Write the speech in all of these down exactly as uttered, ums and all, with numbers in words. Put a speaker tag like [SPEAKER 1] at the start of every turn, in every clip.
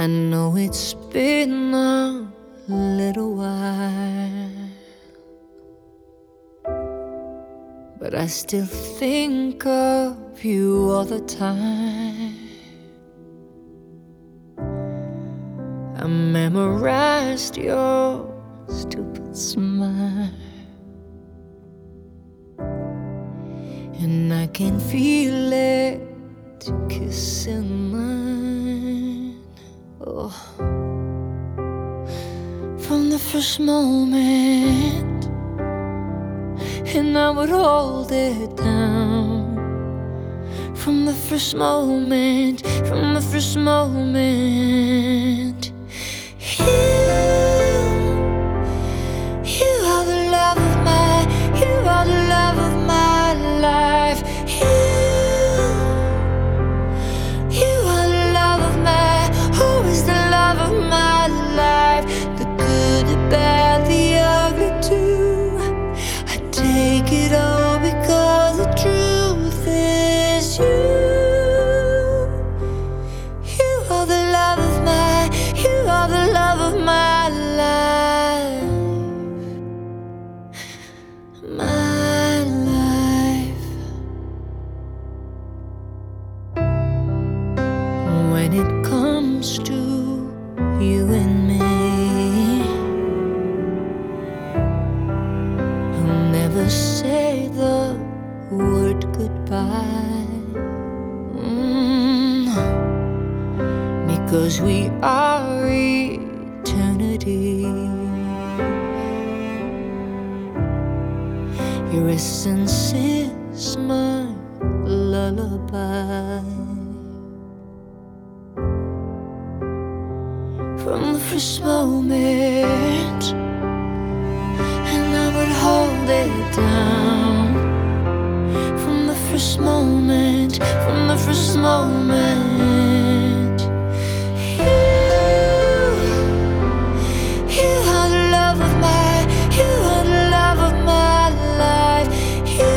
[SPEAKER 1] I know it's been a little while, but I still think of you all the time. I memorized your stupid smile, and I can feel it kissing mine. Oh, from the first moment, and I would hold it down. From the first moment, from the first moment, you, you are the love of my, you are the love of my life. You, you are the love of my, always the love of my life. The good, the bad, the ugly too. I take it all because the truth is you. You are the love of my, you are the love of my life. My life. When it comes to you and me, I'll never say the word goodbye, mm, because we are eternity. Your essence is my lullaby. From the first moment, and I would hold it down. From the first moment, from the first moment, you, you are the love of my, you are the love of my life. You,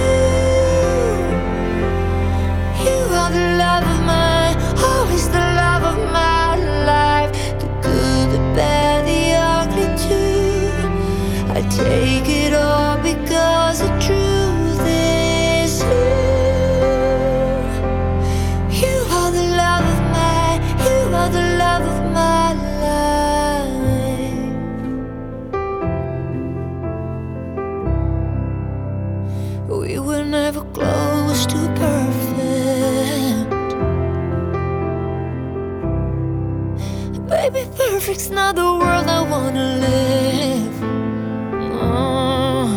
[SPEAKER 1] you are the love of my, always the love of my life. The good, the bad, the ugly too. I take it all because the truth is you. You are the love of my, you are the love of my life. We were never close to perfect. Baby, perfect's not the world I wanna live. No.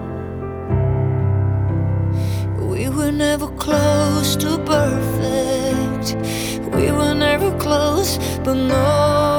[SPEAKER 1] We were never close to perfect. We were never close, but no.